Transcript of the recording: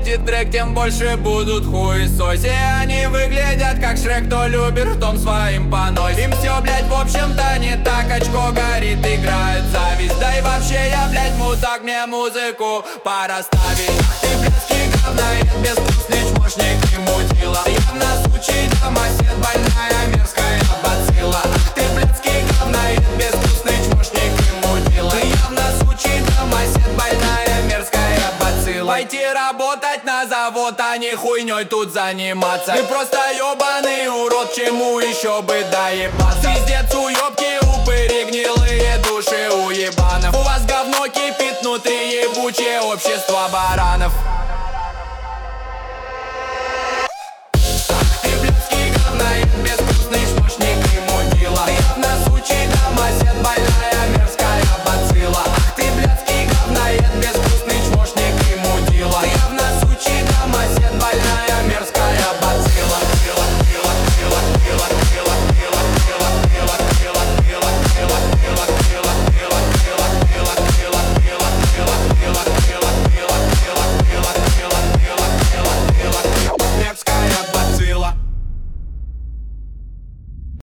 выйдет трек, тем больше будут хуесоси. Они выглядят как Шрек, кто любит ртом своим поносит. Им все, блять, в общем-то не так, очко горит, играет зависть. Да и вообще я, блять, мудак, мне музыку пора ставить. Ты, блядский говноед, безвкусный чмошник и мудила. Явно сучий домосед, больная мерзкая бацилла. Ты, блядский говноед, безвкусный чмошник и мудила. Явно сучий домосед, больная мерзкая бацилла. Пойти работать на завод, а не хуйней тут заниматься. Ты просто ебаный урод, чему еще бы доебаться. Пиздец, уебки, упыри, гнилые души уебанов. У вас говно кипит внутри, ебучее общество баранов.